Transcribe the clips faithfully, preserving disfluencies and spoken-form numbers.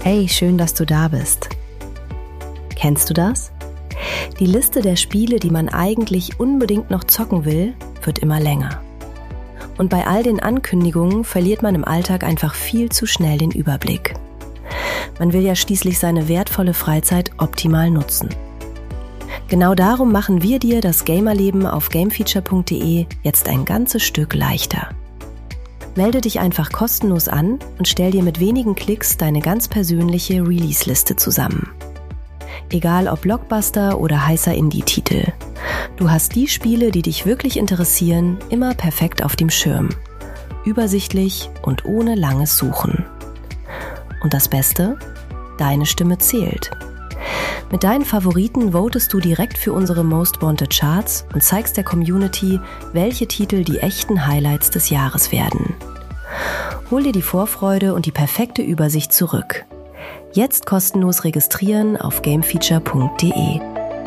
Hey, schön, dass du da bist. Kennst du das? Die Liste der Spiele, die man eigentlich unbedingt noch zocken will, wird immer länger. Und bei all den Ankündigungen verliert man im Alltag einfach viel zu schnell den Überblick. Man will ja schließlich seine wertvolle Freizeit optimal nutzen. Genau darum machen wir dir das Gamerleben auf gamefeature punkt de jetzt ein ganzes Stück leichter. Melde dich einfach kostenlos an und stell dir mit wenigen Klicks deine ganz persönliche Release-Liste zusammen. Egal ob Blockbuster oder heißer Indie-Titel. Du hast die Spiele, die dich wirklich interessieren, immer perfekt auf dem Schirm. Übersichtlich und ohne langes Suchen. Und das Beste? Deine Stimme zählt. Mit deinen Favoriten votest du direkt für unsere Most Wanted Charts und zeigst der Community, welche Titel die echten Highlights des Jahres werden. Hol dir die Vorfreude und die perfekte Übersicht zurück. Jetzt kostenlos registrieren auf gamefeature punkt de.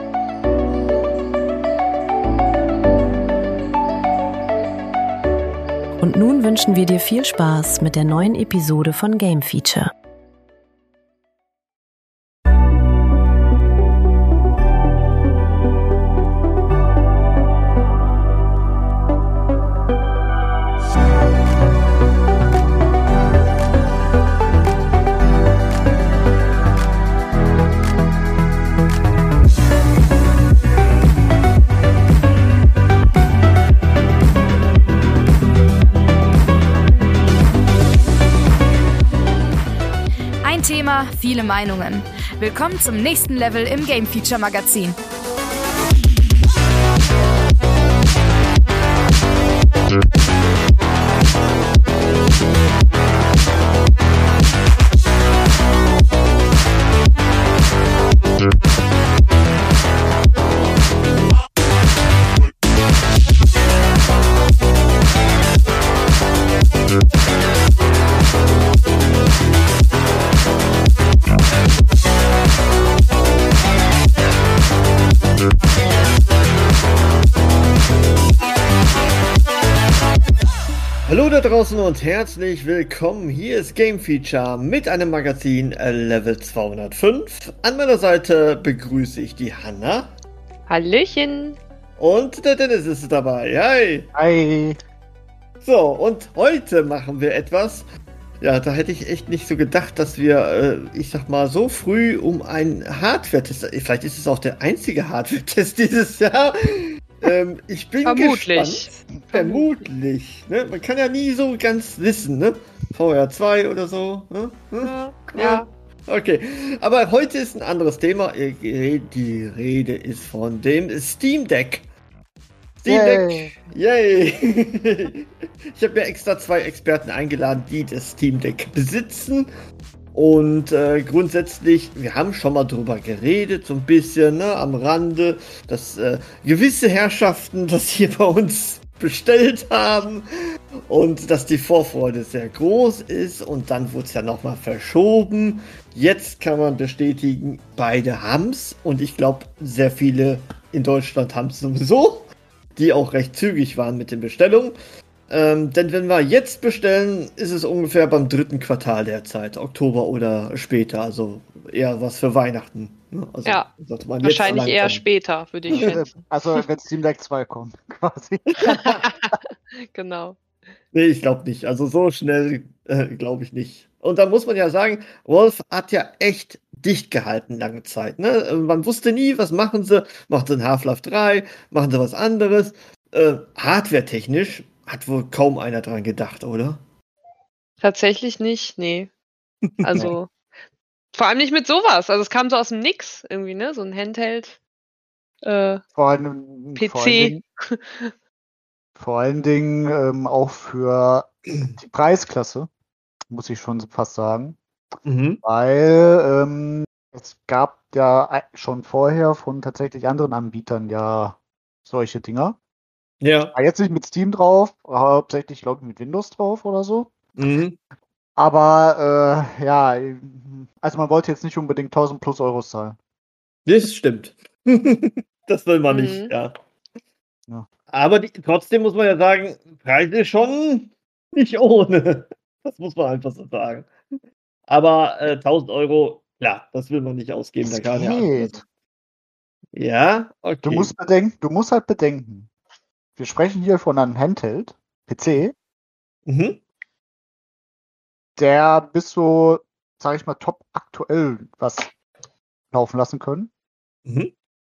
Und nun wünschen wir dir viel Spaß mit der neuen Episode von Game Feature. Thema, viele Meinungen. Willkommen zum nächsten Level im Game Feature Magazin. Hallo da draußen und herzlich willkommen. Hier ist Game Feature mit einem Magazin Level zweihundertfünf. An meiner Seite begrüße ich die Hanna. Hallöchen. Und der Dennis ist dabei. Hi. Hi. So, und heute machen wir etwas. Ja, da hätte ich echt nicht so gedacht, dass wir, äh, ich sag mal, so früh um einen Hardware-Test, vielleicht ist es auch der einzige Hardware-Test dieses Jahr. Ähm, ich bin Vermutlich. gespannt. Vermutlich. Ne? Man kann ja nie so ganz wissen, ne? V R zwei oder so. Ne? Hm? Ja. ja. Okay, aber heute ist ein anderes Thema. Die Rede ist von dem Steam Deck. Steam Deck. Yay. Ich habe mir extra zwei Experten eingeladen, die das Steam Deck besitzen. Und äh, grundsätzlich, wir haben schon mal drüber geredet, so ein bisschen, ne, am Rande, dass äh, gewisse Herrschaften das hier bei uns bestellt haben und dass die Vorfreude sehr groß ist und dann wurde es ja nochmal verschoben. Jetzt kann man bestätigen, beide haben's und ich glaube, sehr viele in Deutschland haben es sowieso, die auch recht zügig waren mit den Bestellungen. Ähm, denn wenn wir jetzt bestellen, ist es ungefähr beim dritten Quartal derzeit, Oktober oder später, also eher was für Weihnachten. Ne? Also, ja, man wahrscheinlich eher später, würde ich schätzen. Also wenn Steam Deck zwei kommt, quasi. Genau. Nee, ich glaube nicht. Also so schnell äh, glaube ich nicht. Und da muss man ja sagen, Valve hat ja echt dicht gehalten lange Zeit. Ne? Man wusste nie, was machen sie. Machen sie ein Half-Life drei, machen sie was anderes. Äh, Hardware-technisch hat wohl kaum einer dran gedacht, oder? Tatsächlich nicht, nee. Also, vor allem nicht mit sowas. Also es kam so aus dem Nix irgendwie, ne? So ein Handheld äh, vor allem, P C. Vor allen Dingen, vor allen Dingen ähm, auch für die Preisklasse, muss ich schon fast sagen. Mhm. Weil ähm, es gab ja schon vorher von tatsächlich anderen Anbietern ja solche Dinger. Ja. War jetzt nicht mit Steam drauf, hauptsächlich, glaube ich, mit Windows drauf oder so. Mhm. Aber, äh, ja, also man wollte jetzt nicht unbedingt tausend plus Euro zahlen. Das stimmt. Das will man Mhm. nicht, ja. Ja. Aber die, trotzdem muss man ja sagen, Preis ist schon nicht ohne. Das muss man einfach so sagen. Aber äh, tausend Euro, klar, das will man nicht ausgeben. Das Da kann ja geht. alles. Ja, okay. Du musst bedenken, du musst halt bedenken. Wir sprechen hier von einem Handheld, P C, Mhm. der bis so, sag ich mal, top aktuell was laufen lassen können. Mhm.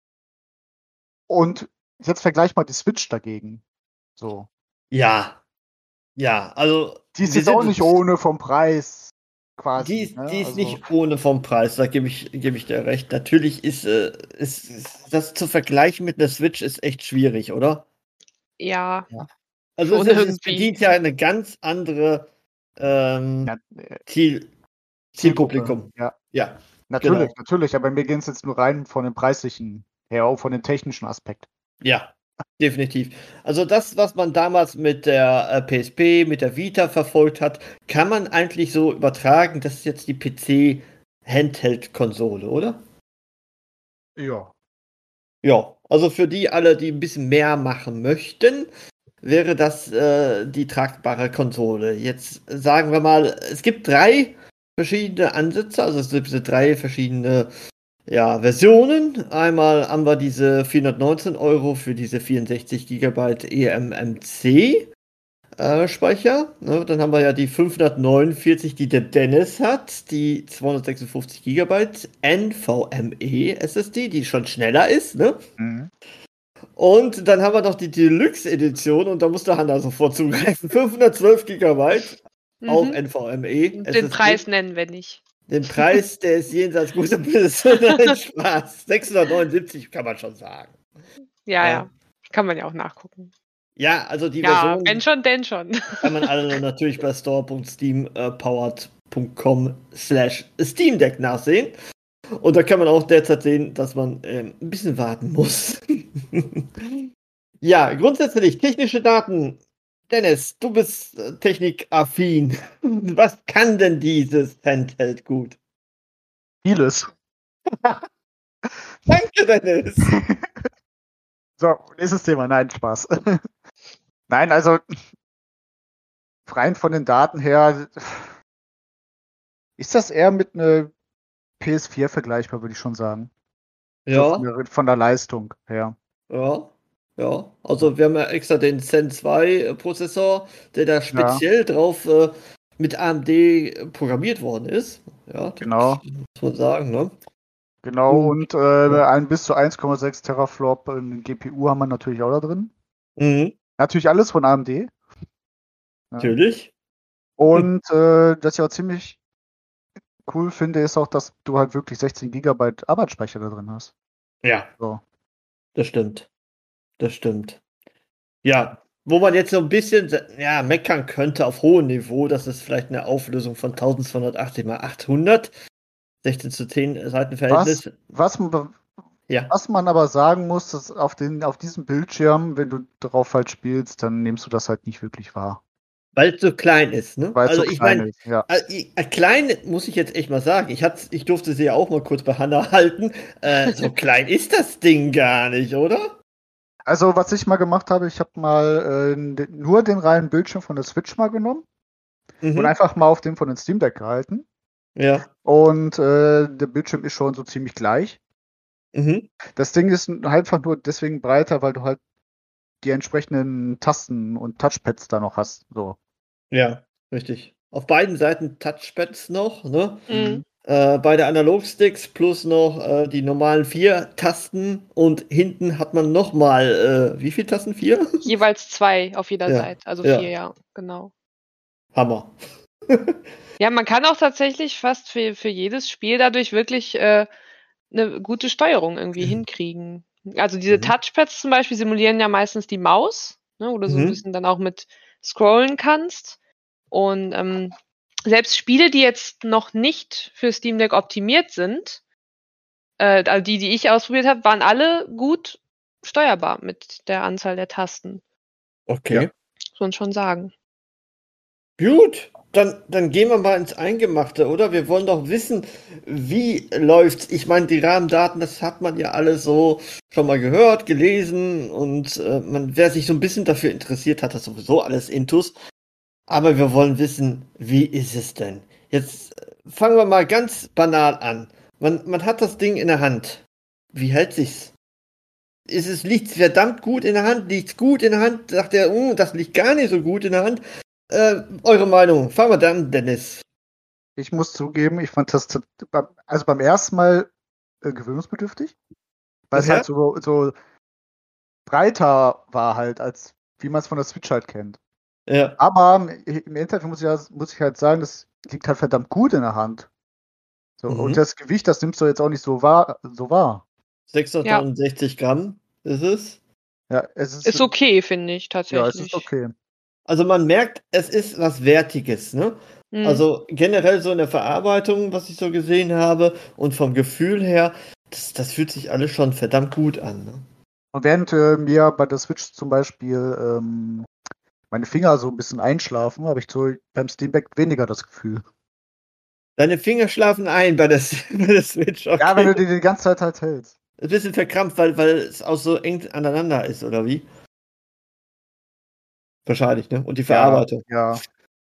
Und jetzt vergleich mal die Switch dagegen. So. Ja. Ja, also. Die ist wir jetzt auch sind- nicht ohne vom Preis quasi. Die ist, ne? die ist Also, nicht ohne vom Preis, da gebe ich, gebe ich dir recht. Natürlich ist, äh, ist, ist das zu vergleichen mit einer Switch ist echt schwierig, oder? Ja, Also Schon es, es irgendwie. bedient ja eine ganz andere ähm, ja, äh, Ziel, Zielpublikum. Ja, Ja, natürlich, Genau. natürlich. Aber mir ging es jetzt nur rein von dem preislichen her, auch von dem technischen Aspekt. ja, definitiv. Also das, was man damals mit der äh, P S P, mit der Vita verfolgt hat, kann man eigentlich so übertragen, das ist jetzt die P C-Handheld-Konsole, oder? Ja. Ja, also für die alle, die ein bisschen mehr machen möchten, wäre das äh, die tragbare Konsole. Jetzt sagen wir mal, es gibt drei verschiedene Ansätze, also es gibt diese drei verschiedene ja, Versionen. Einmal haben wir diese vierhundertneunzehn Euro für diese vierundsechzig Gigabyte eMMC äh, Speicher. Ne? Dann haben wir ja die fünfhundertneunundvierzig, die der Dennis hat, die zweihundertsechsundfünfzig Gigabyte NVMe S S D, die schon schneller ist, ne? Mhm. Und dann haben wir noch die Deluxe-Edition und da muss der Hanna sofort zugreifen. fünfhundertzwölf Gigabyte, auch mhm. NVMe. Den S S D. Preis nennen wir nicht. Den Preis, der ist jenseits guter Bisse. Nein, Spaß. sechshundertneunundsiebzig kann man schon sagen. Ja, Ja. ja. Kann man ja auch nachgucken. Ja, also die Ja, Version wenn schon, denn schon. kann man alle natürlich bei store.steampowered punkt com slash Steam Deck nachsehen. Und da kann man auch derzeit sehen, dass man ähm, ein bisschen warten muss. Ja, grundsätzlich technische Daten. Dennis, du bist äh, technikaffin. Was kann denn dieses Handheld gut? Vieles. Danke, Dennis. So, nächstes Thema. Nein, Spaß. Nein, also rein von den Daten her ist das eher mit einer P S vier vergleichbar, würde ich schon sagen. So Ja, von, der, von der Leistung her. ja, ja. Also wir haben ja extra den Zen zwei Prozessor, der da speziell drauf äh, mit A M D programmiert worden ist. Ja, das Genau. muss man sagen, ne? Genau, Und- und äh, ein bis zu eins Komma sechs Teraflop in G P U haben wir natürlich auch da drin. Mhm, Natürlich alles von A M D. Ja. natürlich. Und äh, das ich auch ziemlich cool finde, ist auch, dass du halt wirklich sechzehn Gigabyte Arbeitsspeicher da drin hast. Ja, So. das stimmt. Das stimmt. Ja, wo man jetzt so ein bisschen ja, meckern könnte auf hohem Niveau, das ist vielleicht eine Auflösung von zwölfhundertachtzig mal achthundert. sechzehn zu zehn Seitenverhältnis. Was, man- Ja, was man aber sagen muss, dass auf, den, auf diesem Bildschirm, wenn du drauf halt spielst, dann nimmst du das halt nicht wirklich wahr. weil es so klein ist, ne? Weil es Also so ich klein meine, ist. Ja. äh, ich- äh, klein muss ich jetzt echt mal sagen. Ich, hat's, ich durfte sie ja auch mal kurz bei Hanna halten. Äh, so klein ist das Ding gar nicht, oder? Also, was ich mal gemacht habe, ich habe mal äh, den- nur den reinen Bildschirm von der Switch mal genommen Mhm. und einfach mal auf dem von den Steam Deck gehalten. Ja. Und äh, der Bildschirm ist schon so ziemlich gleich. Mhm. Das Ding ist einfach nur deswegen breiter, weil du halt die entsprechenden Tasten und Touchpads da noch hast. So. Ja, richtig. Auf beiden Seiten Touchpads noch, ne? Mhm. Äh, beide Analogsticks plus noch äh, die normalen vier Tasten und hinten hat man nochmal, äh, wie viele Tasten? Vier? Jeweils zwei auf jeder Ja, Seite. Also ja. vier, ja, genau. Hammer. Ja, man kann auch tatsächlich fast für, für jedes Spiel dadurch wirklich äh, eine gute Steuerung irgendwie hinkriegen. Also diese Mhm. Touchpads zum Beispiel simulieren ja meistens die Maus, ne, wo du so ein Mhm. bisschen dann auch mit scrollen kannst. Und ähm, selbst Spiele, die jetzt noch nicht für Steam Deck optimiert sind, äh, also die, die ich ausprobiert habe, waren alle gut steuerbar mit der Anzahl der Tasten. Okay. Ja. Muss man schon sagen. Gut, dann, dann gehen wir mal ins Eingemachte, oder? Wir wollen doch wissen, wie läuft's. Ich meine, die Rahmendaten, das hat man ja alles so schon mal gehört, gelesen und äh, man, wer sich so ein bisschen dafür interessiert, hat das sowieso alles intus. Aber wir wollen wissen, wie ist es denn? Jetzt äh, fangen wir mal ganz banal an. Man, man hat das Ding in der Hand. Wie hält sich's? Ist es, liegt's verdammt gut in der Hand? Liegt's gut in der Hand? Sagt er, oh, das liegt gar nicht so gut in der Hand. Äh, eure Meinung? Fangen wir dann, Dennis. Ich muss zugeben, ich fand das also beim ersten Mal äh, gewöhnungsbedürftig, weil es Ja? halt so, so breiter war halt, als wie man es von der Switch halt kennt. Ja. Aber im Endeffekt muss ich, ja- muss ich halt sagen, das liegt halt verdammt gut in der Hand. So, Mhm. und das Gewicht, das nimmst du jetzt auch nicht so wahr. So wahr. sechshundertneunundsechzig Gramm ist es. Ja, es ist, Ist okay, finde ich, ja, es tatsächlich. ist okay. Also man merkt, es ist was Wertiges, ne? Mhm. Also generell so in der Verarbeitung, was ich so gesehen habe und vom Gefühl her, das, das fühlt sich alles schon verdammt gut an. Ne? Und während äh, mir bei der Switch zum Beispiel ähm, meine Finger so ein bisschen einschlafen, habe ich so beim Steam Deck weniger das Gefühl. Deine Finger schlafen ein bei der, bei der Switch, okay. Ja, wenn du die die ganze Zeit halt hältst. Ein bisschen verkrampft, weil, weil es auch so eng aneinander ist, oder wie? Wahrscheinlich, ne? Und die Verarbeitung. Ja,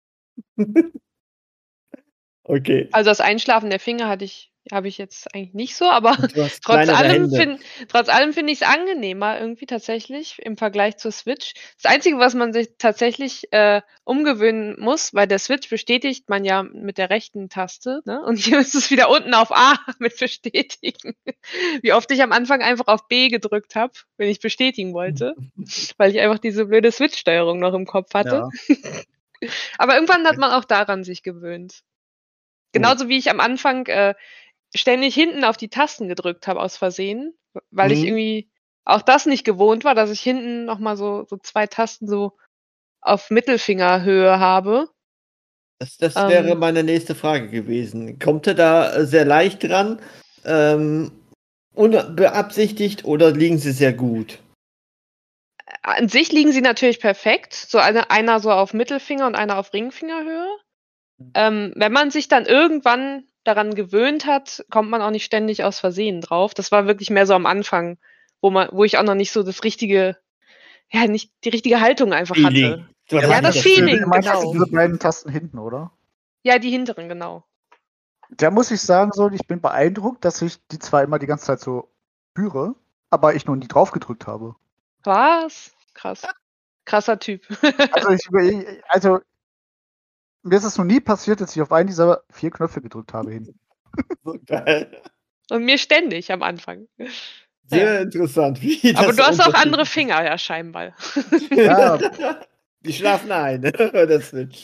Okay. Also das Einschlafen der Finger hatte ich, habe ich jetzt eigentlich nicht so, aber Du hast trotz kleinere allem, Hände. find, trotz allem finde ich es angenehmer irgendwie tatsächlich im Vergleich zur Switch. Das Einzige, was man sich tatsächlich äh, umgewöhnen muss, bei der Switch bestätigt man ja mit der rechten Taste, ne? Und hier ist es wieder unten auf A mit bestätigen. Wie oft ich am Anfang einfach auf B gedrückt habe, wenn ich bestätigen wollte, weil ich einfach diese blöde Switch-Steuerung noch im Kopf hatte. ja. Aber irgendwann hat man auch daran sich gewöhnt. Genauso wie ich am Anfang äh, ständig hinten auf die Tasten gedrückt habe aus Versehen, weil ich Mhm. irgendwie auch das nicht gewohnt war, dass ich hinten nochmal so, so zwei Tasten so auf Mittelfingerhöhe habe. Das, das Ähm. wäre meine nächste Frage gewesen. Kommt er da äh, sehr leicht dran, ähm, unbeabsichtigt oder liegen sie sehr gut? An sich liegen sie natürlich perfekt. So eine, einer so auf Mittelfinger und einer auf Ringfingerhöhe. Ähm, wenn man sich dann irgendwann daran gewöhnt hat, kommt man auch nicht ständig aus Versehen drauf. Das war wirklich mehr so am Anfang, wo man, wo ich auch noch nicht so das richtige, ja, nicht die richtige Haltung einfach hatte. Du hast Ja, nicht das meinst Feeling, du, du meinst genau. diese beiden Tasten hinten, oder? Ja, die hinteren, genau. Da muss ich sagen, so, ich bin beeindruckt, dass ich die zwar immer die ganze Zeit so spüre, aber ich noch nie drauf gedrückt habe. Was? Krass. Krasser Typ. Also, ich, ich- also mir ist es noch nie passiert, dass ich auf einen dieser vier Knöpfe gedrückt habe hinten. So geil. Und mir ständig am Anfang. Sehr Ja. interessant. Wie Aber das du hast auch unterschiedlich andere ist. Finger, ja, scheinbar. Ja, Die schlafen ein, ne? Bei der Switch.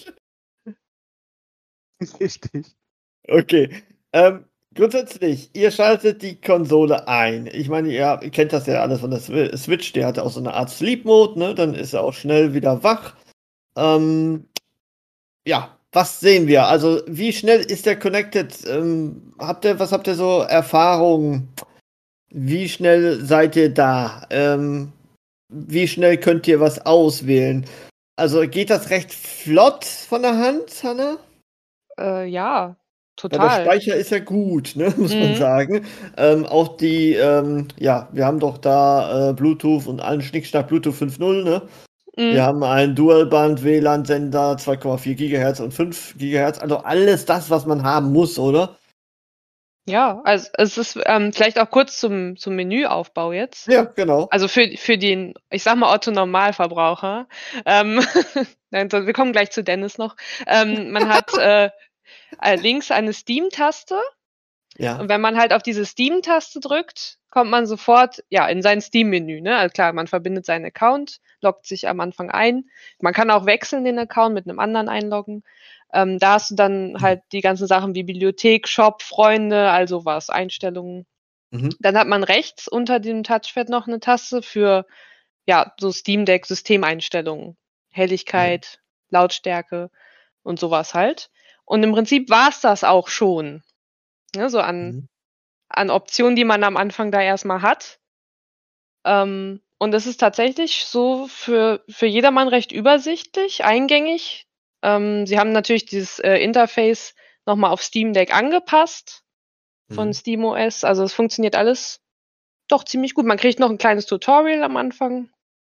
richtig. Okay. Ähm, grundsätzlich, ihr schaltet die Konsole ein. Ich meine, ihr kennt das ja alles von der Swi- Switch. Der hat auch so eine Art Sleep Mode, ne? Dann ist er auch schnell wieder wach. Ähm, ja, was sehen wir? Also, wie schnell ist der connected? Ähm, habt ihr, was habt ihr so Erfahrungen? Wie schnell seid ihr da? Ähm, wie schnell könnt ihr was auswählen? Also, geht das recht flott von der Hand, Hannah? Äh, ja, Weil der total. Speicher ist ja gut, ne, muss man Mhm. sagen. Ähm, auch die, ähm, ja, wir haben doch da äh, Bluetooth und allen Schnickschnack Bluetooth fünf Punkt null, ne? Mhm. Wir haben einen Dualband-W L A N-Sender, zwei Komma vier Gigahertz und fünf Gigahertz. Also alles das, was man haben muss, oder? Ja, also es ist ähm, vielleicht auch kurz zum, zum Menüaufbau jetzt. Ja, genau. Also für, für den, ich sag mal, Otto-Normalverbraucher. Ähm, nein, so, wir kommen gleich zu Dennis noch. Ähm, man hat äh, äh, links eine Steam-Taste. Ja. Und wenn man halt auf diese Steam-Taste drückt, kommt man sofort ja in sein Steam-Menü. Ne? Also klar, man verbindet seinen Account, loggt sich am Anfang ein. Man kann auch wechseln den Account mit einem anderen einloggen. Ähm, da hast du dann halt die ganzen Sachen wie Bibliothek, Shop, Freunde, also was, Einstellungen. Mhm. Dann hat man rechts unter dem Touchpad noch eine Taste für ja so Steam Deck Systemeinstellungen, Helligkeit, Lautstärke und sowas halt. Und im Prinzip war's das auch schon. Ne, so an Mhm. an Optionen, die man am Anfang da erstmal hat. Ähm, und es ist tatsächlich so für, für jedermann recht übersichtlich, eingängig. Ähm, sie haben natürlich dieses äh, Interface nochmal auf Steam Deck angepasst von Mhm. SteamOS. Also es funktioniert alles doch ziemlich gut. Man kriegt noch ein kleines Tutorial am Anfang.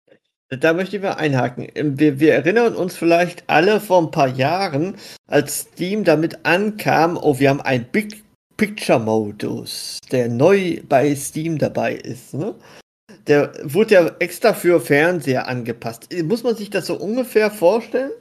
Da möchte ich mal einhaken. Wir, wir erinnern uns vielleicht alle vor ein paar Jahren, als Steam damit ankam, oh, wir haben einen Big Picture Modus, der neu bei Steam dabei ist. Ne? Der wurde ja extra für Fernseher angepasst. Muss man sich das so ungefähr vorstellen?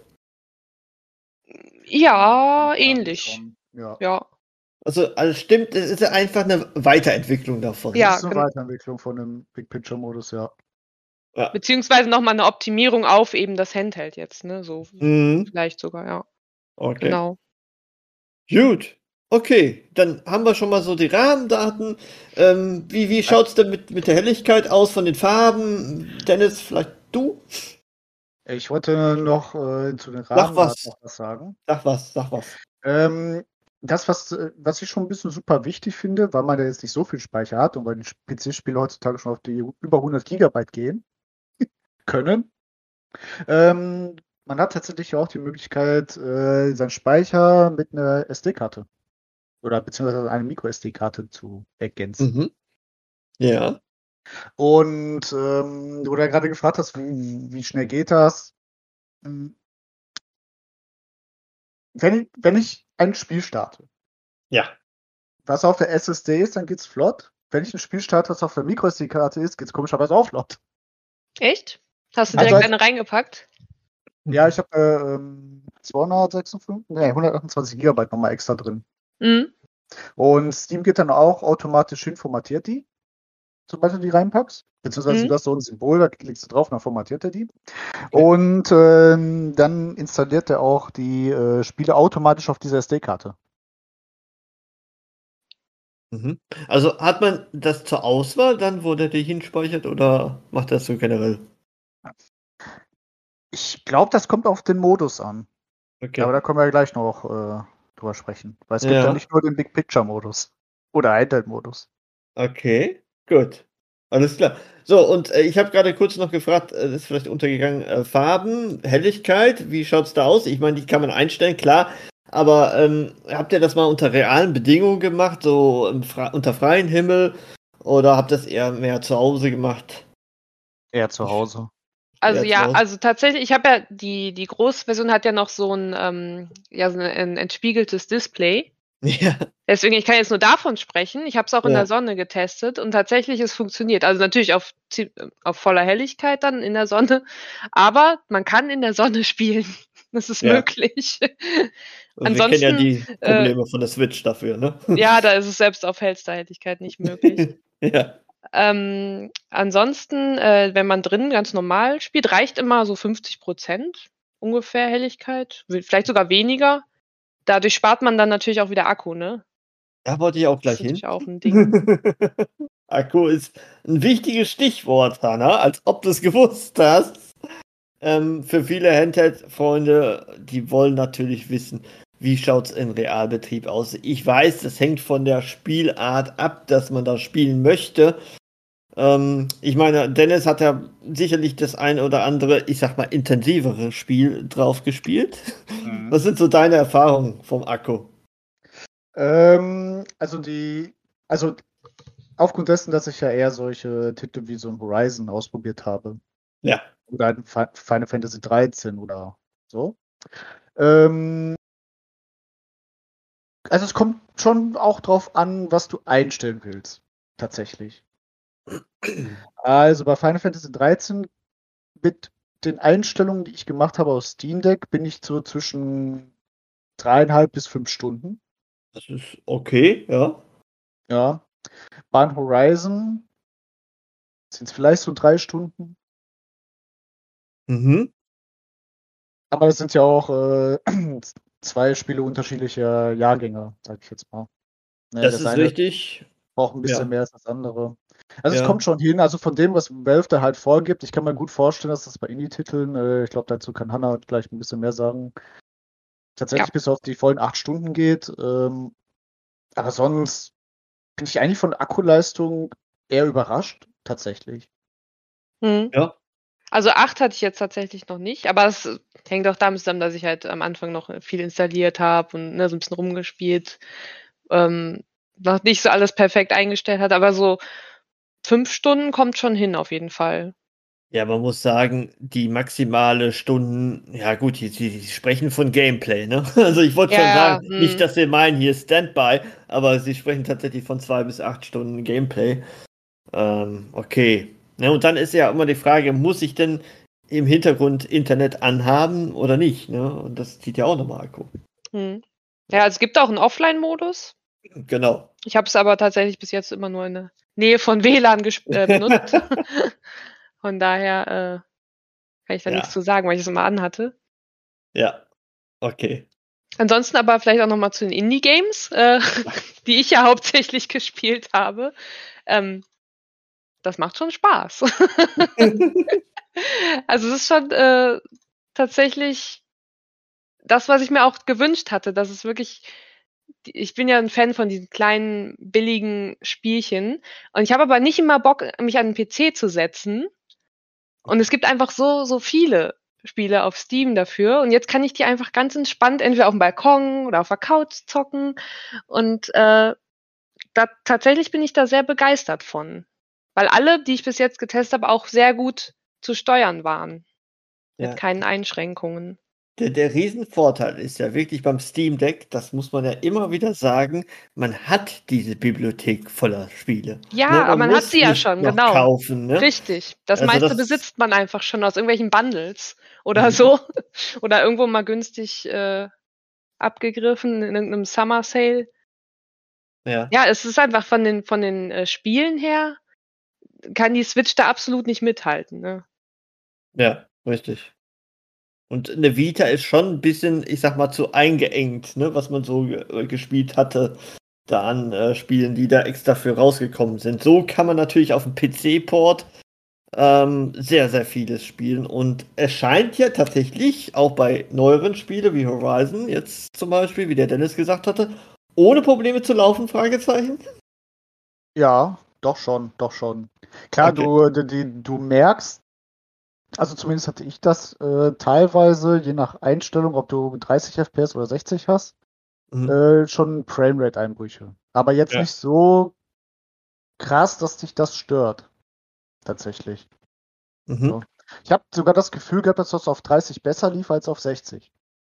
Ja, ähnlich. Ja. Ja. Also, also stimmt, es ist ja einfach eine Weiterentwicklung davon. Ja, Das ist eine genau. Weiterentwicklung von dem Big Picture Modus, ja. Ja. Beziehungsweise nochmal eine Optimierung auf eben das Handheld jetzt, ne? So Mhm. vielleicht sogar, ja. Okay. Genau. Gut. Okay, dann haben wir schon mal so die Rahmendaten. Ähm, wie wie schaut es denn mit, mit der Helligkeit aus von den Farben? Dennis, vielleicht du? Ich wollte noch äh, zu den Sag was. Rahmendaten noch was sagen. Sag was, sag was. Ähm, das, was, äh, was ich schon ein bisschen super wichtig finde, weil man da jetzt nicht so viel Speicher hat und weil die P C-Spiele heutzutage schon auf die über hundert Gigabyte gehen können, ähm, man hat tatsächlich auch die Möglichkeit, äh, seinen Speicher mit einer S D-Karte oder beziehungsweise eine Micro-S D-Karte zu ergänzen. Mhm. Ja. Und ähm, du da gerade gefragt hast, wie, wie schnell geht das? Hm. Wenn, ich- wenn ich ein Spiel starte, Ja. was auf der S S D ist, dann geht's flott. Wenn ich ein Spiel starte, was auf der Micro S D-Karte ist, geht's komischerweise auch flott. Echt? Hast du Also direkt als- eine reingepackt? Ja, ich habe äh, ähm, zweihundertsechsundfünfzig, nee, hundertachtundzwanzig Gigabyte nochmal extra drin. Mhm. Und Steam geht dann auch automatisch hin, formatiert die, sobald du die reinpackst. Beziehungsweise Mhm. du hast so ein Symbol, da klickst du drauf und dann formatiert er die. Und ähm, dann installiert er auch die äh, Spiele automatisch auf dieser S D-Karte. Mhm. Also hat man das zur Auswahl dann, wo der die hinspeichert, oder macht das so generell? Ich glaube, das kommt auf den Modus an. Okay. Aber da können wir ja gleich noch äh, drüber sprechen. Weil es gibt Ja. ja nicht nur den Big Picture Modus. Oder Handheld-Modus. Okay, gut. Alles klar. So, und äh, ich habe gerade kurz noch gefragt, äh, das ist vielleicht untergegangen, äh, Farben, Helligkeit, wie schaut's da aus? Ich meine, die kann man einstellen, klar. Aber ähm, habt ihr das mal unter realen Bedingungen gemacht, so im Fre unter freiem Himmel? Oder habt ihr das eher mehr zu Hause gemacht? Eher zu Hause. Also Ja, zu ja, Hause. also tatsächlich, ich habe ja, die, die Großversion hat ja noch so ein, ähm, ja, so ein, ein entspiegeltes Display. Ja. Deswegen, ich kann jetzt nur davon sprechen. Ich habe es auch in Ja. der Sonne getestet und tatsächlich, es funktioniert. Also natürlich auf, zie- auf voller Helligkeit dann in der Sonne, aber man kann in der Sonne spielen. Das ist Ja. möglich. Und wir kennen ja Ansonsten, die äh, Probleme von der Switch dafür, ne? ja, da ist es selbst auf hellster Helligkeit nicht möglich. Ja. Ähm, ansonsten, äh, wenn man drin ganz normal spielt, reicht immer so fünfzig Prozent ungefähr Helligkeit, w- vielleicht sogar weniger. Dadurch spart man dann natürlich auch wieder Akku, ne? Da wollte ich auch Das gleich ist hin. natürlich auch ein Ding. Akku ist ein wichtiges Stichwort, Hanna, als ob du es gewusst hast. Ähm, für viele Handheld-Freunde, die wollen natürlich wissen, wie schaut es im Realbetrieb aus. Ich weiß, das hängt von der Spielart ab, dass man da spielen möchte. Ähm, ich meine, Dennis hat ja sicherlich das ein oder andere, ich sag mal, intensivere Spiel drauf gespielt. Mhm. Was sind so deine Erfahrungen vom Akku? Ähm, also die, also aufgrund dessen, dass ich ja eher solche Titel wie so ein Horizon ausprobiert habe. Ja. Oder ein Fi- Final Fantasy dreizehn oder so. Ähm, also es kommt schon auch drauf an, was du einstellen willst. Tatsächlich. Also bei Final Fantasy dreizehn mit den Einstellungen, die ich gemacht habe aus Steam Deck, bin ich so zwischen dreieinhalb bis fünf Stunden. Das ist okay, ja. Ja. Bei Horizon sind es vielleicht so drei Stunden. Mhm. Aber das sind ja auch äh, zwei Spiele unterschiedlicher Jahrgänge, sag ich jetzt mal. Ne, Das das ist eine richtig. braucht ein bisschen Ja. mehr als das andere. Also es Ja. kommt schon hin, also von dem, was Valve da halt vorgibt, ich kann mir gut vorstellen, dass das bei Indie-Titeln, äh, ich glaube, dazu kann Hannah gleich ein bisschen mehr sagen, tatsächlich Ja. bis auf die vollen acht Stunden geht. Ähm, aber sonst bin ich eigentlich von Akkuleistung eher überrascht, tatsächlich. Hm. Ja. Also acht hatte ich jetzt tatsächlich noch nicht, aber es hängt auch damit zusammen, dass ich halt am Anfang noch viel installiert habe und ne, so ein bisschen rumgespielt, ähm, noch nicht so alles perfekt eingestellt hat, aber so fünf Stunden kommt schon hin auf jeden Fall. Ja, man muss sagen, die maximale Stunden, ja gut, die, die, die sprechen von Gameplay, ne? Also ich wollte schon Ja, sagen, hm. nicht, dass wir meinen, hier Standby, aber sie sprechen tatsächlich von zwei bis acht Stunden Gameplay. Ähm, okay. Ne, und dann ist ja immer die Frage, muss ich denn im Hintergrund Internet anhaben oder nicht? Ne? Und das zieht ja auch nochmal Akku. Hm. Ja, es gibt auch einen Offline-Modus. Genau. Ich habe es aber tatsächlich bis jetzt immer nur in der Nähe von W L A N gesp- äh, benutzt. Von daher äh, kann ich da Ja. nichts zu sagen, weil ich es immer anhatte. Ja. Okay. Ansonsten aber vielleicht auch nochmal zu den Indie-Games, äh, die ich ja hauptsächlich gespielt habe. Ähm, das macht schon Spaß. Also es ist schon äh, tatsächlich das, was ich mir auch gewünscht hatte, dass es wirklich, ich bin ja ein Fan von diesen kleinen, billigen Spielchen und ich habe aber nicht immer Bock, mich an den P C zu setzen und es gibt einfach so, so viele Spiele auf Steam dafür und jetzt kann ich die einfach ganz entspannt entweder auf dem Balkon oder auf der Couch zocken und äh, da, tatsächlich bin ich da sehr begeistert von, weil alle, die ich bis jetzt getestet habe, auch sehr gut zu steuern waren. Mit Ja. keinen Einschränkungen. Der, der Riesenvorteil ist ja wirklich beim Steam Deck, das muss man ja immer wieder sagen, man hat diese Bibliothek voller Spiele. Ja, Ne, aber man hat muss sie ja nicht schon, noch genau. kaufen, ne? Richtig. Das Also meiste das- besitzt man einfach schon aus irgendwelchen Bundles oder Mhm. so. Oder irgendwo mal günstig äh, abgegriffen in irgendeinem Summer Sale. Ja. Ja, es ist einfach von den, von den äh, Spielen her, kann die Switch da absolut nicht mithalten. Ne? Ja, richtig. Und eine Vita ist schon ein bisschen, ich sag mal, zu eingeengt, ne, was man so ge- gespielt hatte, da an äh, Spielen, die da extra für rausgekommen sind. So kann man natürlich auf dem P C-Port ähm, sehr, sehr vieles spielen. Und es scheint ja tatsächlich, auch bei neueren Spielen wie Horizon, jetzt zum Beispiel, wie der Dennis gesagt hatte, ohne Probleme zu laufen, Fragezeichen. Ja, doch schon, doch schon. Klar, Okay. du, du, die, du merkst, also zumindest hatte ich das äh, teilweise, je nach Einstellung, ob du dreißig F P S oder sechzig hast, Mhm. äh, schon Framerate-Einbrüche. Aber jetzt Ja. nicht so krass, dass dich das stört. Tatsächlich. Mhm. So. Ich habe sogar das Gefühl gehabt, dass das auf dreißig besser lief als auf sechzig.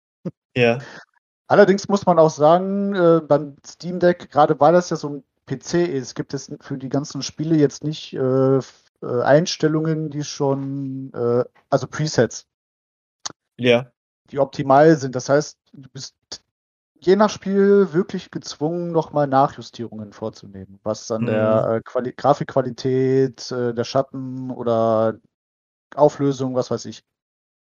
Ja. Allerdings muss man auch sagen, äh, beim Steam Deck, gerade weil das ja so ein P C ist, gibt es für die ganzen Spiele jetzt nicht äh, f- äh, Einstellungen, die schon, äh, also Presets, Ja. die optimal sind. Das heißt, du bist je nach Spiel wirklich gezwungen, nochmal Nachjustierungen vorzunehmen, was an Mhm. der äh, Quali Grafikqualität, äh, der Schatten oder Auflösung, was weiß ich.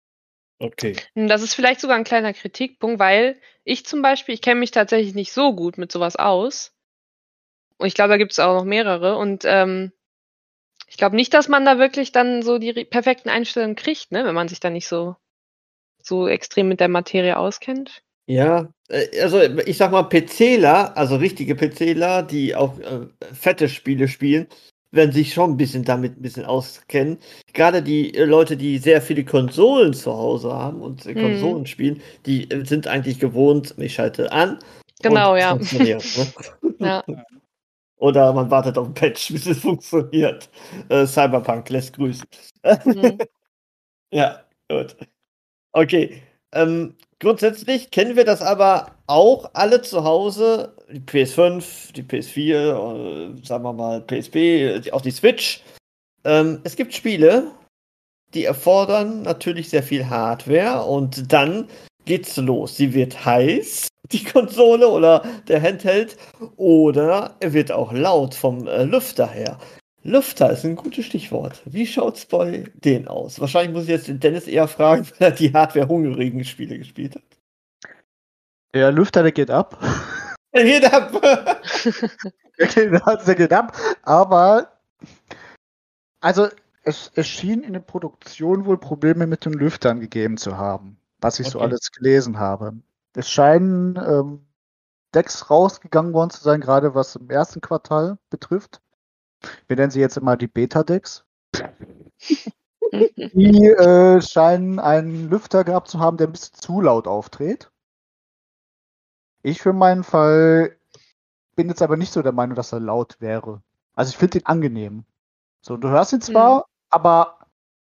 Okay. Das ist vielleicht sogar ein kleiner Kritikpunkt, weil ich zum Beispiel, ich kenne mich tatsächlich nicht so gut mit sowas aus. Und ich glaube, da gibt es auch noch mehrere. Und ähm, ich glaube nicht, dass man da wirklich dann so die ri- perfekten Einstellungen kriegt, ne, wenn man sich da nicht so, so extrem mit der Materie auskennt. Ja, äh, also ich sag mal, PCler, also richtige PCler, die auch äh, fette Spiele spielen, werden sich schon ein bisschen damit ein bisschen auskennen. Gerade die äh, Leute, die sehr viele Konsolen zu Hause haben und äh, Mhm. Konsolen spielen, die äh, sind eigentlich gewohnt, ich schalte an Genau, und es ja. funktioniert. Ne? Ja. Oder man wartet auf ein Patch, bis es funktioniert. Äh, Cyberpunk lässt grüßen. Mhm. Ja, gut. Okay. Ähm, grundsätzlich kennen wir das aber auch alle zu Hause. Die P S fünf, die P S vier, äh, sagen wir mal P S P, die- auch die Switch. Ähm, es gibt Spiele, die erfordern natürlich sehr viel Hardware und dann geht's los. Sie wird heiß, die Konsole oder der Handheld, oder er wird auch laut vom äh, Lüfter her. Lüfter ist ein gutes Stichwort. Wie schaut's bei denen aus? Wahrscheinlich muss ich jetzt den Dennis eher fragen, weil er die Hardware-hungrigen Spiele gespielt hat. Der Lüfter, der geht ab. Er geht ab. Der geht, der geht ab. Aber, also, es, es schien in der Produktion wohl Probleme mit den Lüftern gegeben zu haben, was ich so Okay. alles gelesen habe. Es scheinen ähm, Decks rausgegangen worden zu sein, gerade was im ersten Quartal betrifft. Wir nennen sie jetzt immer die Beta-Decks. Die äh, scheinen einen Lüfter gehabt zu haben, der ein bisschen zu laut auftritt. Ich für meinen Fall bin jetzt aber nicht so der Meinung, dass er laut wäre. Also ich finde ihn angenehm. So, du hörst ihn zwar, Mhm. aber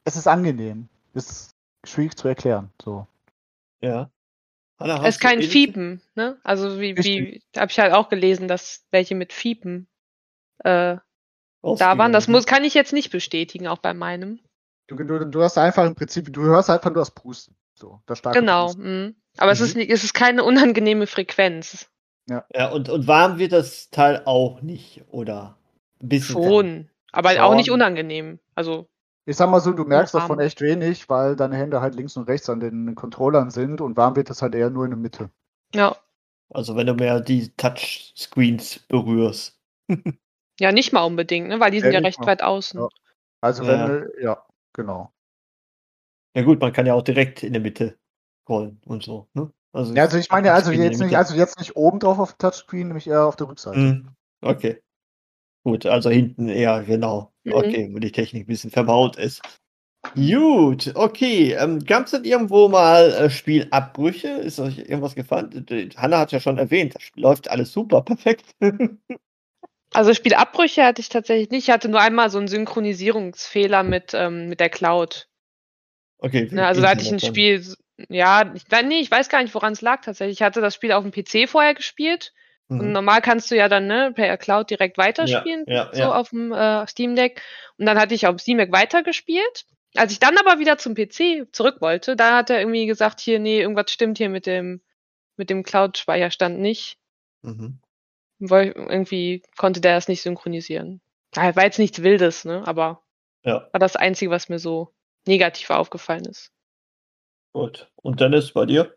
es ist angenehm. Es ist schwierig zu erklären. So. Ja. Hanna, Es hast ist du kein ähnliche- Fiepen, ne? Also wie, wie habe ich halt auch gelesen, dass welche mit Fiepen äh, da waren. Das ausgegangen muss, kann ich jetzt nicht bestätigen, auch bei meinem. Du, du, du hast einfach im Prinzip, du hörst einfach nur das Pusten. So, das starke Genau. Pusten. Mhm. Aber es Mhm. ist nicht, es ist keine unangenehme Frequenz. Ja, und, und warm wird das Teil auch nicht, oder? Ein bisschen warm. Schon. Aber auch Schon. nicht unangenehm. Also, Ich sag mal so, du merkst warm. davon echt wenig, weil deine Hände halt links und rechts an den Controllern sind und warm wird es halt eher nur in der Mitte. ja. Also wenn du mehr die Touchscreens berührst. Ja, nicht mal unbedingt, ne? Weil die sind Ja, ja nicht recht mal. weit außen. Ja. Also Ja. wenn, äh, ja, genau. Ja gut, man kann ja auch direkt in der Mitte scrollen und so. Ne? Also, Ja, also ich meine also Touchscreen in jetzt der nicht, Mitte. also jetzt nicht oben drauf auf dem Touchscreen, nämlich eher auf der Rückseite. Mhm. Okay. Gut, also hinten eher, genau. Mhm. Okay, wo die Technik ein bisschen verbaut ist. Gut, okay. Ähm, Gab es denn irgendwo mal äh, Spielabbrüche? Ist euch irgendwas gefallen? D- Hanna hat ja schon erwähnt, das läuft alles super, perfekt. Also Spielabbrüche hatte ich tatsächlich nicht. Ich hatte nur einmal so einen Synchronisierungsfehler mit, ähm, mit der Cloud. Okay, Ne, also da hatte ich ein Internet dann. Spiel, s- ja, ich, nee, ich weiß gar nicht, woran es lag tatsächlich. Ich hatte das Spiel auf dem P C vorher gespielt. Und Mhm. normal kannst du ja dann ne, per Cloud direkt Ja, weiterspielen, ja, so ja. auf dem äh, Steam Deck. Und dann hatte ich auf Steam Deck weitergespielt. Als ich dann aber wieder zum P C zurück wollte, da hat er irgendwie gesagt, hier, nee, irgendwas stimmt hier mit dem, mit dem Cloud-Speicherstand nicht. Mhm. Weil irgendwie konnte der das nicht synchronisieren. Ja, war jetzt nichts Wildes, ne? Aber Ja, war das Einzige, was mir so negativ aufgefallen ist. gut. Und Dennis, bei dir?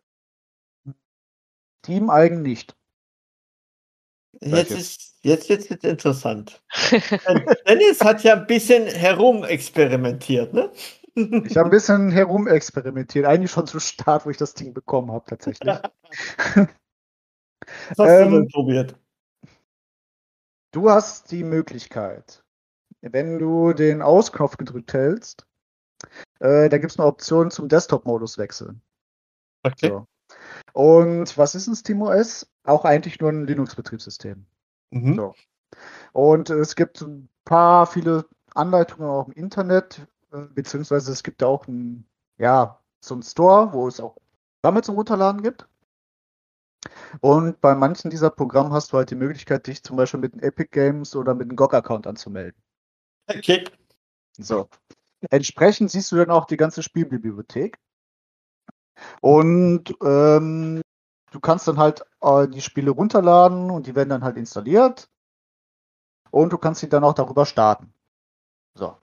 Team eigen nicht. Jetzt Gleiches. ist jetzt jetzt wird's interessant. Denn Dennis hat ja ein bisschen herumexperimentiert, ne? Ich habe ein bisschen herumexperimentiert, eigentlich schon zum Start, wo ich das Ding bekommen habe, tatsächlich. Was hast du denn Ähm, probiert? Du hast die Möglichkeit, wenn du den Ausknopf gedrückt hältst, äh, da gibt es eine Option zum Desktop-Modus wechseln. Okay. So. Und was ist ein SteamOS? Auch eigentlich nur ein Linux-Betriebssystem. Mhm. So. Und es gibt ein paar, viele Anleitungen auch im Internet, äh, beziehungsweise es gibt auch ein, ja, so einen Store, wo es auch Programme zum Runterladen gibt. Und bei manchen dieser Programme hast du halt die Möglichkeit, dich zum Beispiel mit den Epic Games oder mit einem G O G-Account anzumelden. Okay. So. Entsprechend siehst du dann auch die ganze Spielbibliothek. Und ähm, du kannst dann halt äh, die Spiele runterladen und die werden dann halt installiert. Und du kannst sie dann auch darüber starten. So.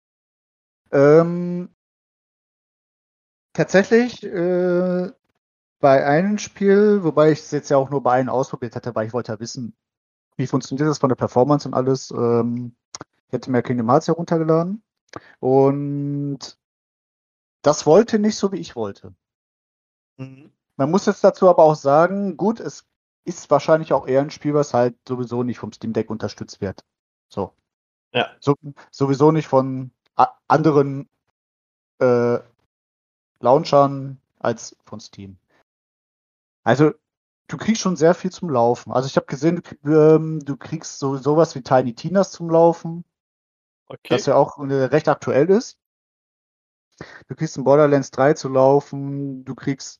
Ähm, tatsächlich äh, bei einem Spiel, wobei ich es jetzt ja auch nur bei einem ausprobiert hatte, weil ich wollte ja wissen, wie funktioniert das von der Performance und alles. Ähm, ich hätte mir Kingdom Hearts heruntergeladen. Und das wollte nicht so, wie ich wollte. Mhm. Man muss jetzt dazu aber auch sagen, gut, es ist wahrscheinlich auch eher ein Spiel, was halt sowieso nicht vom Steam Deck unterstützt wird. So. Ja. So sowieso nicht von a- anderen äh, Launchern als von Steam. Also, du kriegst schon sehr viel zum Laufen. Also, ich habe gesehen, du, krieg- ähm, du kriegst so sowas wie Tiny Tinas zum Laufen, Okay. das ja auch äh, recht aktuell ist. Du kriegst ein Borderlands drei zu laufen, du kriegst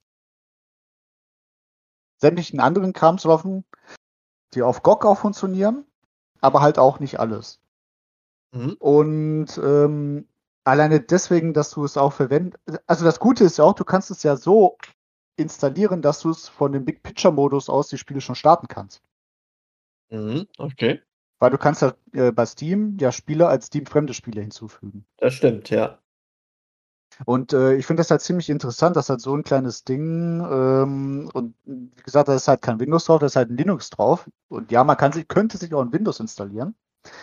sämtlichen anderen Kram zu laufen, die auf G O G auch funktionieren, aber halt auch nicht alles. Mhm. Und ähm, alleine deswegen, dass du es auch verwendest, also das Gute ist ja auch, du kannst es ja so installieren, dass du es von dem Big Picture Modus aus die Spiele schon starten kannst. Mhm. Okay. Weil du kannst ja äh, bei Steam ja Spiele als Steam-fremde Spiele hinzufügen. Das stimmt, ja. Und äh, ich finde das halt ziemlich interessant, dass halt so ein kleines Ding, ähm, und wie gesagt, da ist halt kein Windows drauf, da ist halt ein Linux drauf. Und ja, man kann sich, könnte sich auch ein Windows installieren.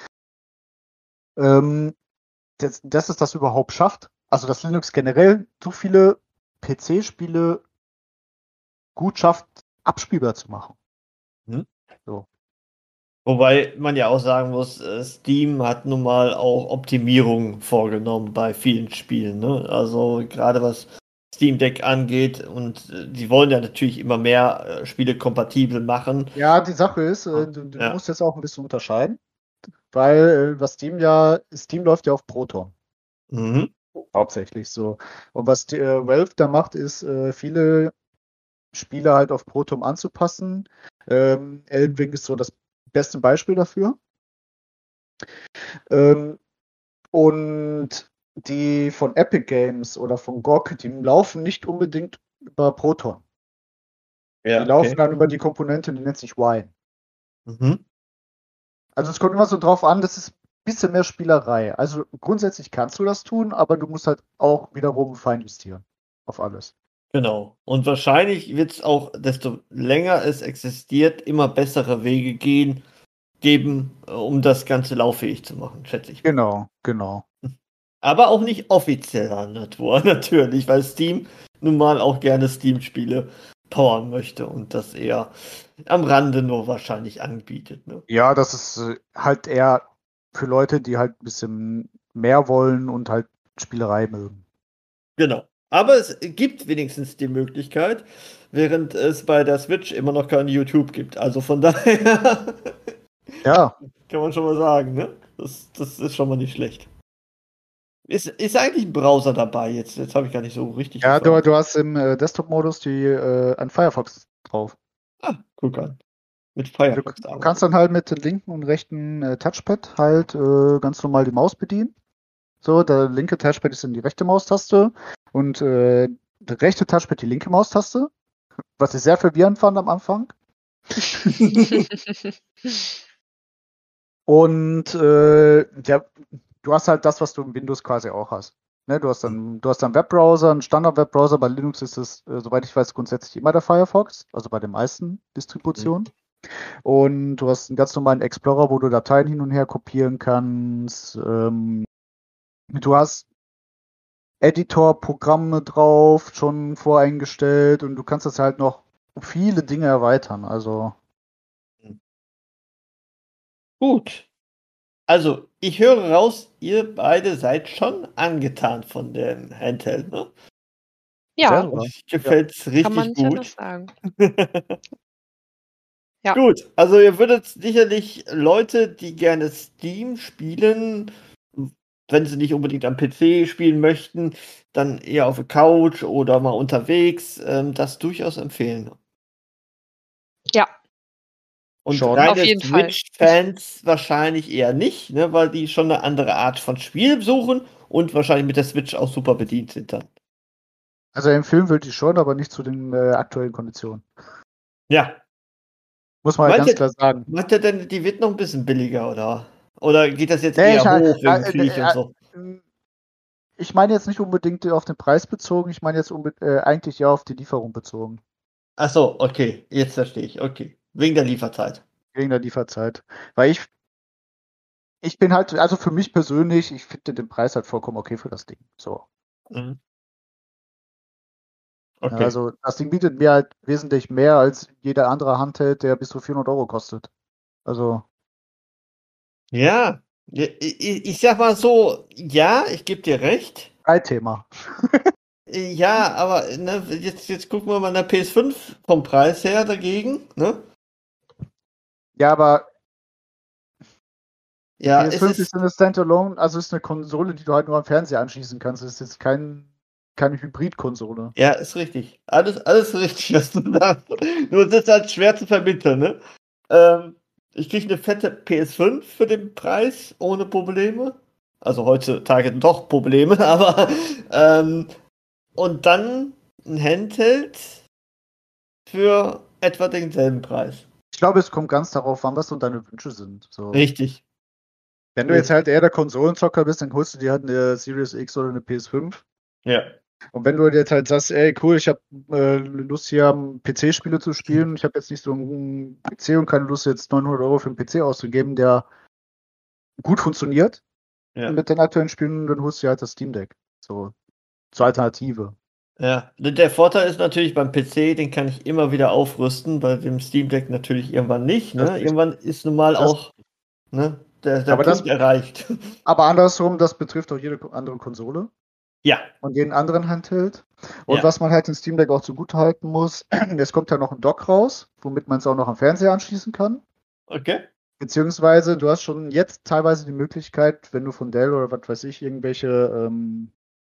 Ähm, dass, dass es das überhaupt schafft. Also, dass Linux generell so viele P C-Spiele gut schafft, abspielbar zu machen. Mhm. So. Wobei man ja auch sagen muss, äh, Steam hat nun mal auch Optimierungen vorgenommen bei vielen Spielen, ne? Also gerade was Steam Deck angeht, und äh, die wollen ja natürlich immer mehr äh, Spiele kompatibel machen. Ja, die Sache ist, äh, du, du Ja. musst jetzt auch ein bisschen unterscheiden, weil äh, was Steam ja, Steam läuft ja auf Proton. Mhm. Hauptsächlich so. Und was die, äh, Valve da macht, ist, äh, viele Spiele halt auf Proton anzupassen. Ähm, Elden Ring ist so das beste Beispiel dafür. Ähm, und die von Epic Games oder von G O G, die laufen nicht unbedingt über Proton. Ja, die laufen dann über die Komponente, die nennt sich Wine. Mhm. Also es kommt immer so drauf an, das ist ein bisschen mehr Spielerei. Also grundsätzlich kannst du das tun, aber du musst halt auch wiederum feinjustieren auf alles. Genau. Und wahrscheinlich wird es auch, desto länger es existiert, immer bessere Wege gehen, geben, äh, um das Ganze lauffähig zu machen, schätze ich. Genau, genau. Aber auch nicht offizieller Natur, natürlich, weil Steam nun mal auch gerne Steam-Spiele powern möchte und das eher am Rande nur wahrscheinlich anbietet. Ne? Ja, das ist äh, halt eher für Leute, die halt ein bisschen mehr wollen und halt Spielerei mögen. Genau. Aber es gibt wenigstens die Möglichkeit, während es bei der Switch immer noch kein YouTube gibt. Also von daher Ja, kann man schon mal sagen, ne? Das, das ist schon mal nicht schlecht. Ist, ist eigentlich ein Browser dabei jetzt? Jetzt habe ich gar nicht so richtig ja, du, gefragt. du hast im äh, Desktop-Modus die äh, an Firefox drauf. Ah, guck an. Mit Du, Firefox du arbeiten. kannst dann halt mit dem linken und rechten äh, Touchpad halt äh, ganz normal die Maus bedienen. So, der linke Touchpad ist dann die rechte Maustaste und äh, der rechte Touchpad die linke Maustaste, was ich sehr verwirrend fand am Anfang. Und äh, ja, du hast halt das, was du im Windows quasi auch hast. Ne, du hast dann, du hast dann Webbrowser, einen Standard-Webbrowser. Bei Linux ist es, äh, soweit ich weiß, grundsätzlich immer der Firefox, also bei den meisten Distributionen. Und du hast einen ganz normalen Explorer, wo du Dateien hin und her kopieren kannst. Ähm, du hast Editor-Programme drauf, schon voreingestellt und du kannst das halt noch viele Dinge erweitern. Also Gut. Also, ich höre raus, ihr beide seid schon angetan von dem Handheld, ne? sehr Ja, sogar. Euch gefällt's richtig kann man nicht anders gut. sagen. Ja. Gut, also ihr würdet sicherlich Leute, die gerne Steam spielen, wenn sie nicht unbedingt am P C spielen möchten, dann eher auf der Couch oder mal unterwegs, ähm, das durchaus empfehlen. Ja, Und Schon. reine Auf jeden Fall. Switch-Fans wahrscheinlich eher nicht, ne, weil die schon eine andere Art von Spiel suchen und wahrscheinlich mit der Switch auch super bedient sind dann. Also empfehlen würde ich schon, aber nicht zu den äh, aktuellen Konditionen. Ja. Muss man halt Meint ganz ihr, klar sagen. meint ihr denn, die wird noch ein bisschen billiger, oder? Oder geht das jetzt Nee, eher ich, hoch äh, wegen äh, Krieg äh, und so? äh, ich meine jetzt nicht unbedingt auf den Preis bezogen, ich meine jetzt unbe- äh, eigentlich ja auf die Lieferung bezogen. Ach so, okay, jetzt verstehe ich, okay. Wegen der Lieferzeit. Wegen der Lieferzeit. Weil ich, ich bin halt, also für mich persönlich, ich finde den Preis halt vollkommen okay für das Ding. So. Mhm. Ja, Okay. also das Ding bietet mir halt wesentlich mehr als jeder andere Handheld, der bis zu vierhundert Euro kostet. Also, Ja, ja, ich, ich sag mal so, ja, ich gebe dir recht. Thema. Ja, aber ne, jetzt, jetzt gucken wir mal in der P S fünf vom Preis her dagegen, ne? Ja, aber Ja, P S es fünf ist, ist eine Standalone, also ist eine Konsole, die du halt nur am Fernseher anschließen kannst. Es ist jetzt kein, keine Hybrid-Konsole. ja, ist richtig. Alles, alles richtig, was du sagst. Nur es ist halt schwer zu vermitteln, ne? Ähm, ich kriege eine fette P S fünf für den Preis, ohne Probleme. Also heutzutage doch Probleme, aber ähm, und dann ein Handheld für etwa denselben Preis. Ich glaube, es kommt ganz darauf an, was so deine Wünsche sind. So. Richtig. Wenn du jetzt halt eher der Konsolenzocker bist, dann holst du dir halt eine Series X oder eine P S fünf. Ja. Und wenn du jetzt halt sagst, ey, cool, ich habe äh, Lust hier P C-Spiele zu spielen, ich habe jetzt nicht so einen P C und keine Lust jetzt neunhundert Euro für einen P C auszugeben, der gut funktioniert Ja. mit den aktuellen Spielen, dann holst du dir halt das Steam Deck. So, zur Alternative. Ja, der Vorteil ist natürlich beim P C, den kann ich immer wieder aufrüsten, bei dem Steam Deck natürlich irgendwann nicht. Ne? Das ist- Irgendwann ist nun mal das- auch ne, der, der Aber Punkt das- erreicht. Aber andersrum, das betrifft auch jede andere Konsole Ja, und jeden anderen Handheld. Und Ja. was man halt im Steam Deck auch zugutehalten muss, es kommt ja noch ein Dock raus, womit man es auch noch am Fernseher anschließen kann. okay. Beziehungsweise du hast schon jetzt teilweise die Möglichkeit, wenn du von Dell oder was weiß ich, irgendwelche ähm,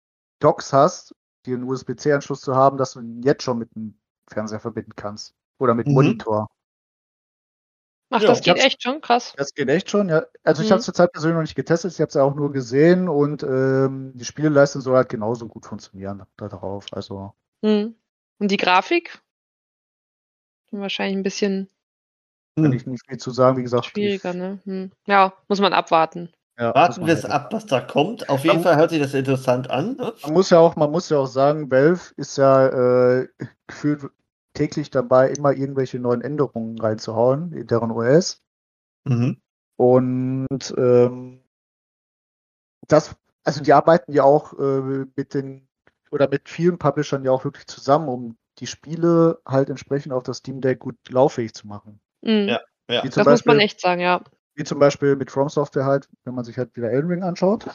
Docks hast, die einen U S B C-Anschluss zu haben, dass du ihn jetzt schon mit dem Fernseher verbinden kannst. Oder mit Mhm. Monitor. Ach, Ja. das geht Ich echt schon krass. Das geht echt schon, ja. Also ich Mhm. habe es zurzeit persönlich noch nicht getestet, ich habe es ja auch nur gesehen und ähm, die Spieleleistung soll halt genauso gut funktionieren da drauf. Also Mhm. Und die Grafik? Wahrscheinlich ein bisschen kann Hm. ich nicht viel zu sagen, wie gesagt. schwieriger, Ich, ne? Hm. Ja, muss man abwarten. ja, muss Warten man wir es halt- ab, was da kommt. Auf jeden Man- Fall hört sich das interessant an. Ne? Man muss ja auch, man muss ja auch sagen, Valve ist ja äh, gefühlt täglich dabei, immer irgendwelche neuen Änderungen reinzuhauen in deren O S. Mhm. Und ähm, das, also die arbeiten ja auch äh, mit den oder mit vielen Publishern ja auch wirklich zusammen, um die Spiele halt entsprechend auf das Steam Deck gut lauffähig zu machen. Mhm. Ja, ja. Wie zum Das muss man Beispiel, echt sagen, ja. wie zum Beispiel mit From Software halt, wenn man sich halt wieder Elden Ring anschaut.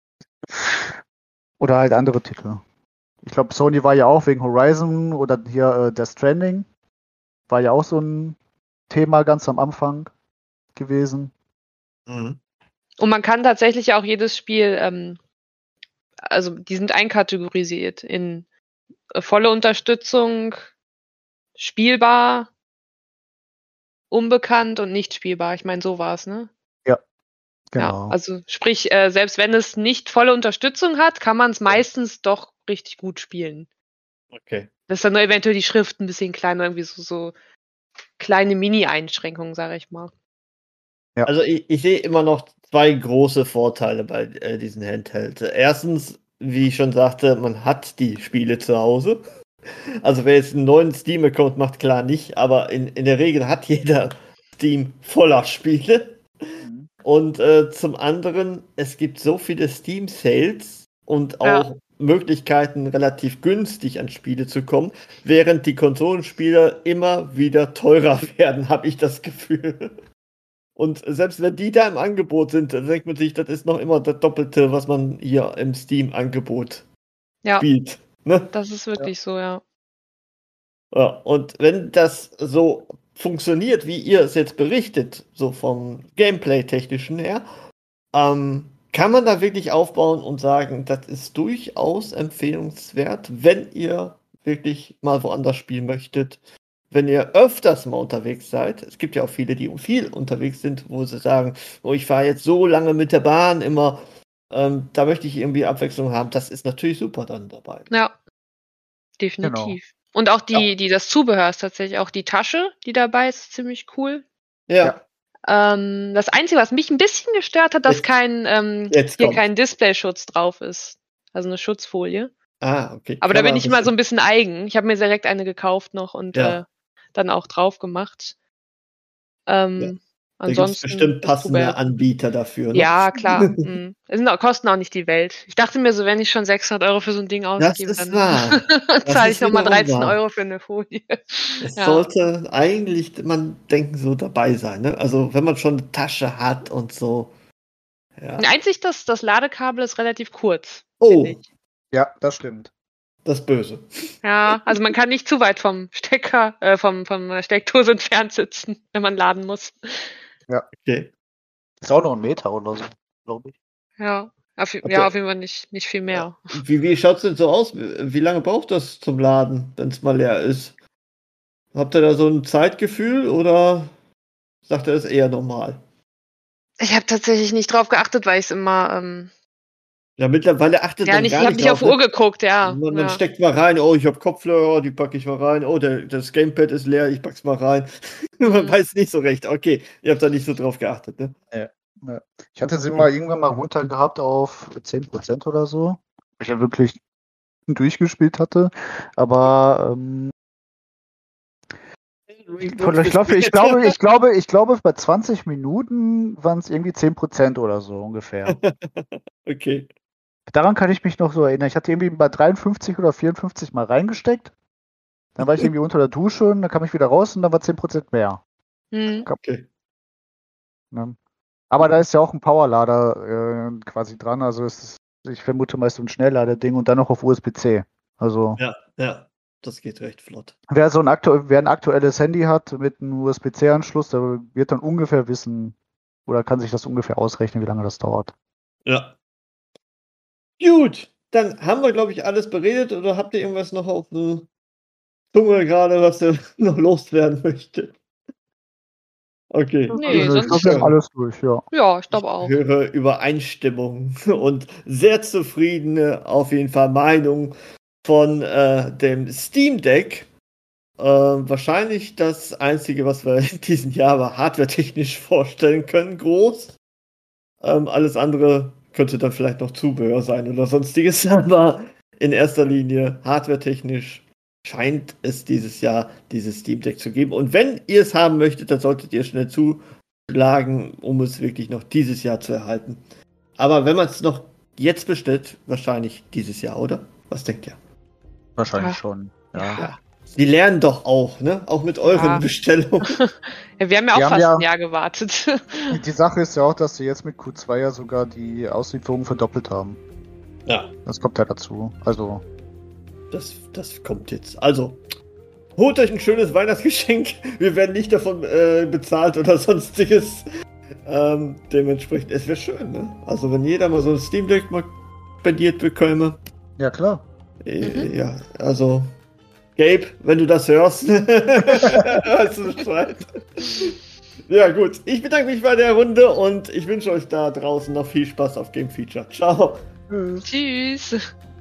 Oder halt andere Titel. Ich glaube, Sony war ja auch wegen Horizon oder hier äh, Death Stranding. War ja auch so ein Thema ganz am Anfang gewesen. Mhm. Und man kann tatsächlich auch jedes Spiel, ähm, also die sind einkategorisiert in äh, volle Unterstützung, spielbar, unbekannt und nicht spielbar. Ich meine, so war es, ne? Genau. Ja, also sprich, äh, selbst wenn es nicht volle Unterstützung hat, kann man es meistens doch richtig gut spielen. Okay. Das ist dann nur eventuell die Schrift ein bisschen kleiner, irgendwie so, so kleine Mini-Einschränkungen, sage ich mal. Ja. Also ich, ich sehe immer noch zwei große Vorteile bei äh, diesen Handhelds. Erstens, wie ich schon sagte, man hat die Spiele zu Hause. Also wer jetzt einen neuen Steam-Account macht, klar nicht, aber in, in der Regel hat jeder Steam voller Spiele. Mhm. Und äh, zum anderen, es gibt so viele Steam-Sales und Ja. auch Möglichkeiten, relativ günstig an Spiele zu kommen, während die Konsolenspiele immer wieder teurer werden, habe ich das Gefühl. Und selbst wenn die da im Angebot sind, dann denkt man sich, das ist noch immer das Doppelte, was man hier im Steam-Angebot Ja, spielt. Ne? das ist wirklich so, ja. Ja, und wenn das so funktioniert, wie ihr es jetzt berichtet, so vom Gameplay-technischen her, ähm, kann man da wirklich aufbauen und sagen, das ist durchaus empfehlenswert, wenn ihr wirklich mal woanders spielen möchtet, wenn ihr öfters mal unterwegs seid. Es gibt ja auch viele, die viel unterwegs sind, wo sie sagen, oh, ich fahre jetzt so lange mit der Bahn immer, ähm, da möchte ich irgendwie Abwechslung haben. Das ist natürlich super dann dabei. Ja, definitiv. Und auch die, die das Zubehör ist tatsächlich auch die Tasche, die dabei ist, ziemlich cool. Ja, Ja. Ähm, das Einzige, was mich ein bisschen gestört hat, dass Jetzt- kein ähm, jetzt hier kommt's. kein Displayschutz drauf ist. Also eine Schutzfolie. Ah, okay. Aber Kann da bin man ich immer so bestimmt- ein bisschen eigen. Ich habe mir direkt eine gekauft noch und Ja. äh, dann auch drauf gemacht. Ähm, Da gibt es ansonsten bestimmt das passende Zubehör. Anbieter dafür. Ne? Ja, klar. Mhm. Es sind auch, kosten auch nicht die Welt. Ich dachte mir so, wenn ich schon sechshundert Euro für so ein Ding Das ausgebe, ist dann wahr. Das zahle ist ich nochmal wiederum dreizehn wahr. Euro für eine Folie. Es Ja. sollte eigentlich, man denken, so dabei sein. Ne? Also wenn man schon eine Tasche hat und so. Ja. Einzig das, das Ladekabel ist relativ kurz. Oh, finde ich. Ja, das stimmt. das ist böse. Ja, also man kann nicht zu weit vom Stecker, äh, vom, vom der Steckdose entfernt sitzen, wenn man laden muss. Okay. Ist auch noch ein Meter oder so, glaube ich. Ja, auf, Okay. ja, auf jeden Fall nicht, nicht viel mehr. Wie, wie schaut es denn so aus? Wie lange braucht das zum Laden, wenn es mal leer ist? Habt ihr da so ein Zeitgefühl oder sagt er es eher normal? Ich habe tatsächlich nicht drauf geachtet, weil ich es immer, ähm, Ja, mittlerweile achtet ja, man nicht, gar ich habe nicht nicht auf drauf. Uhr Ne? geguckt, ja. Man, man ja. steckt mal rein, oh, ich habe Kopfhörer, die packe ich mal rein, oh, der, das Gamepad ist leer, ich pack's mal rein. Man Mhm. weiß nicht so recht. Okay, ihr habt da nicht so drauf geachtet, ne? Ja. Ich hatte sie mal irgendwann mal runter gehabt auf zehn Prozent oder so. Weil ich ja wirklich durchgespielt hatte. Aber ähm, ich, glaube, ich, glaube, ich, glaube, ich, glaube, ich glaube, bei zwanzig Minuten waren es irgendwie zehn Prozent oder so ungefähr. Okay. Daran kann ich mich noch so erinnern. Ich hatte irgendwie bei dreiundfünfzig oder vierundfünfzig mal reingesteckt. Dann war ich irgendwie unter der Dusche und dann kam ich wieder raus und dann war zehn Prozent mehr. Mhm. Okay. Ne? Aber da ist ja auch ein Powerlader äh, quasi dran. Also es ist, ich vermute mal, so ein Schnellladerding und dann noch auf U S B C. Also Ja, ja, das geht recht flott. wer so ein, aktu wer ein aktuelles Handy hat mit einem U S B C-Anschluss, der wird dann ungefähr wissen oder kann sich das ungefähr ausrechnen, wie lange das dauert. Ja. Gut, dann haben wir, glaube ich, alles beredet. Oder habt ihr irgendwas noch auf der Zunge gerade, was ihr noch loswerden möchtet? Okay. Nee, Also, ich sonst- glaube, wir haben alles durch, ja. Ja, ich glaube auch. Ich höre Übereinstimmung und sehr zufriedene, auf jeden Fall, Meinung von äh, dem Steam Deck. Äh, wahrscheinlich das Einzige, was wir in diesem Jahr aber hardwaretechnisch vorstellen können, groß. Ähm, alles andere könnte dann vielleicht noch Zubehör sein oder sonstiges, aber in erster Linie hardwaretechnisch scheint es dieses Jahr dieses Steam Deck zu geben. Und wenn ihr es haben möchtet, dann solltet ihr schnell zuschlagen, um es wirklich noch dieses Jahr zu erhalten. Aber wenn man es noch jetzt bestellt, wahrscheinlich dieses Jahr, oder? Was denkt ihr? Wahrscheinlich Ja. schon. Ja. Ja. Die lernen doch auch, ne? Auch mit euren Ja. Bestellungen. Ja, wir haben ja auch Wir haben fast ja- ein Jahr gewartet. Die Sache ist ja auch, dass sie jetzt mit Q zwei ja sogar die Auslieferung verdoppelt haben. Ja, Das kommt ja dazu. Also, das, das kommt jetzt. Also, holt euch ein schönes Weihnachtsgeschenk. Wir werden nicht davon äh, bezahlt oder sonstiges. Ähm, dementsprechend, es wäre schön, ne? Also, wenn jeder mal so ein Steam Deck mal spendiert bekäme. ja klar. Äh, Mhm. Ja, also, Gabe, wenn du das hörst, weißt du Bescheid. Ja, gut. Ich bedanke mich bei der Runde und ich wünsche euch da draußen noch viel Spaß auf Game Feature. Ciao. Tschüss. Tschüss.